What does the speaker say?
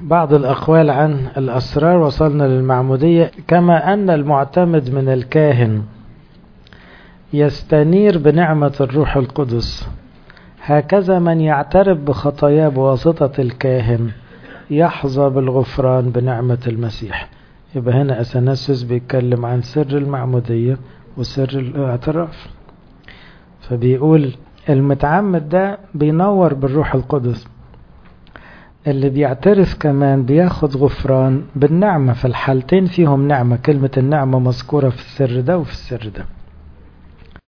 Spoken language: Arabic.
بعض الأقوال عن الأسرار. وصلنا للمعمودية. كما أن المعتمد من الكاهن يستنير بنعمة الروح القدس، هكذا من يعترف بخطاياه بواسطة الكاهن يحظى بالغفران بنعمة المسيح. يبقى هنا أثناسيوس بيتكلم عن سر المعمودية وسر الاعتراف، فبيقول المتعمد ده بينور بالروح القدس، اللي بيعترف كمان بياخد غفران بالنعمة. في الحالتين فيهم نعمة، كلمة النعمة مذكورة في السر ده وفي السر ده.